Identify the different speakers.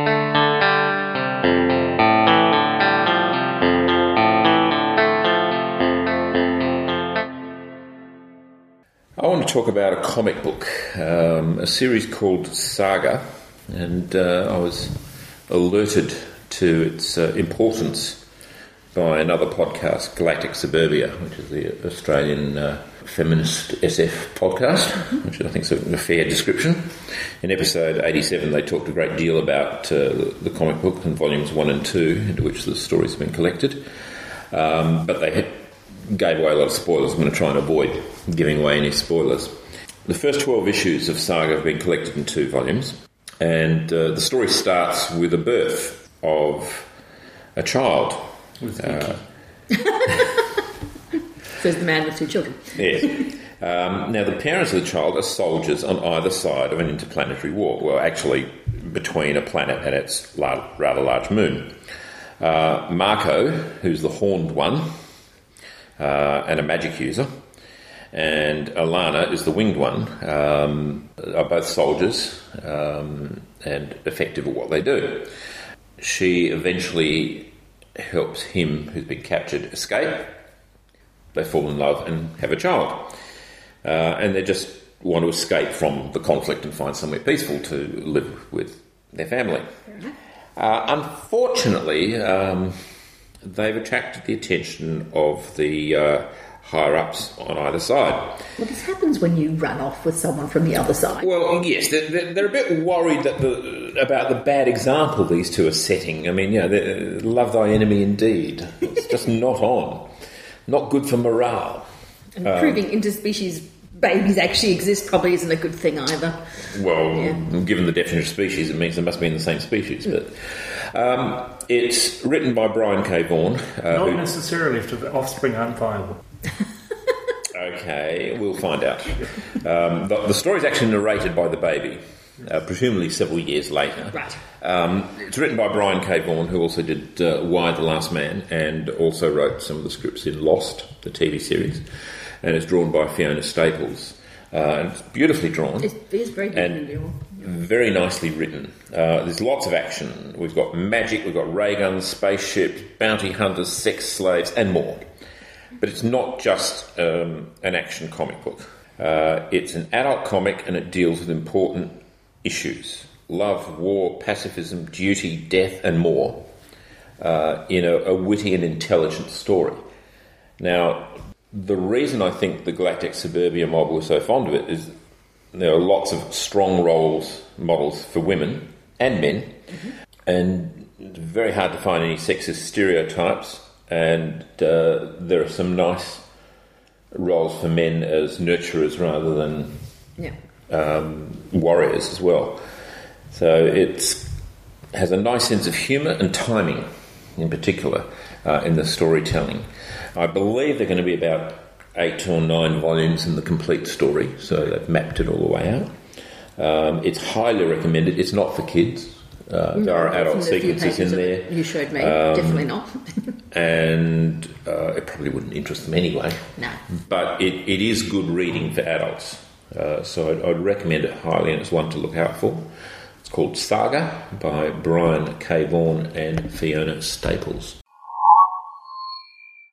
Speaker 1: I want to talk about a comic book, a series called Saga, and I was alerted to its importance by another podcast, Galactic Suburbia, which is the Australian feminist SF podcast, which I think is a fair description. In episode 87, they talked a great deal about the comic book and volumes 1 and 2, into which the stories have been collected, but they gave away a lot of spoilers. I'm going to try and avoid giving away any spoilers. The first 12 issues of Saga have been collected in 2 volumes, and the story starts with the birth of a child.
Speaker 2: Says the man with 2 children.
Speaker 1: Yes. Now, the parents of the child are soldiers on either side of an interplanetary war. Well, actually, between a planet and its rather large moon. Marco, who's the horned one, and a magic user, and Alana is the winged one, are both soldiers and effective at what they do. She eventually helps him, who's been captured, escape. They fall in love and have a child. And they just want to escape from the conflict and find somewhere peaceful to live with their family. Unfortunately, they've attracted the attention of the higher-ups on either side.
Speaker 2: Well, this happens when you run off with someone from the other side.
Speaker 1: Well, yes, they're a bit worried about the bad example these two are setting. I mean, love thy enemy indeed. It's just not on. Not good for morale.
Speaker 2: And proving interspecies babies actually exist probably isn't a good thing either.
Speaker 1: Well, given the definition of species, it means they must be in the same species. But it's written by Brian K. Vaughan.
Speaker 3: Not necessarily if the offspring aren't viable.
Speaker 1: Okay, we'll find out. The story is actually narrated by the baby, presumably several years later.
Speaker 2: Right.
Speaker 1: It's written by Brian K. Vaughan, who also did Y: The Last Man, and also wrote some of the scripts in Lost, the TV series, and it's drawn by Fiona Staples. And it's beautifully drawn.
Speaker 2: It is very beautifully drawn.
Speaker 1: Very nicely written. There's lots of action. We've got magic, we've got ray guns, spaceships, bounty hunters, sex slaves, and more. But it's not just an action comic book. It's an adult comic, and it deals with important issues. Love, war, pacifism, duty, death, and more in a witty and intelligent story. Now, the reason I think the Galactic Suburbia mob were so fond of it is there are lots of strong models for women and men, and it's very hard to find any sexist stereotypes, and there are some nice roles for men as nurturers rather than warriors as well. So it has a nice sense of humour and timing in particular in the storytelling. I believe they're going to be about 8 or 9 volumes in the complete story, so they've mapped it all the way out. It's highly recommended. It's not for kids. There are adult sequences in there.
Speaker 2: You showed me. Definitely not.
Speaker 1: And it probably wouldn't interest them anyway.
Speaker 2: No.
Speaker 1: But it is good reading for adults. So I'd recommend it highly, and it's one to look out for. It's called Saga by Brian K. Vaughan and Fiona Staples.